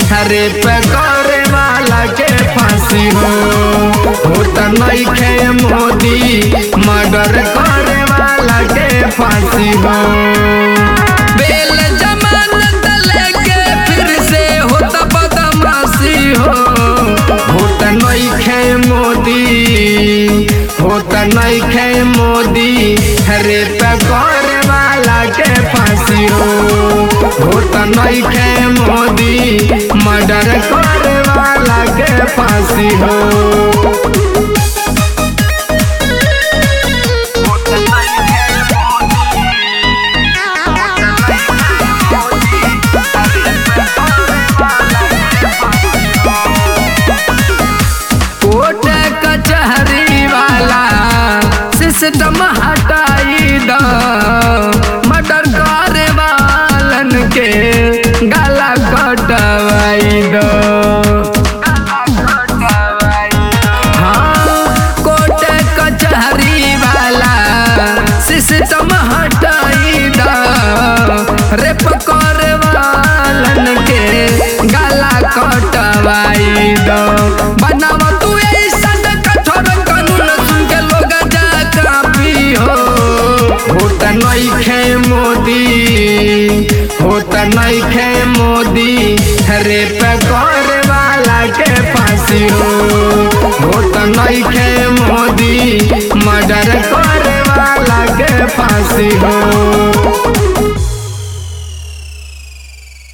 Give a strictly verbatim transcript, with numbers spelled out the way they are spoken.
Rape करे वाला के फांसी हो होता नइखे मोदी मर्डर करे वाला के फांसी हो। बेल जमानत लेके फिर से होता बदमाशी हो होता नइखे मोदी होता नइखे मोदी रेप करे वाला के फांसी हो होता नइखे मोदी मर्डर करे वाला के फांसी हो। कचहरी वाला सिस्टम हटाई दो मर्डर करे वालन के गला कटवाई दो। हाँ कोर्ट कचहरी वाला सिस्टम हटाई दो रेप करे वालन के गला कटवाई दो। बनावा तू होता नइखे मोदी होता नइखे मोदी रेप करे वाला के फांसी हो होता नइखे मोदी मर्डर करे वाला के फांसी हो।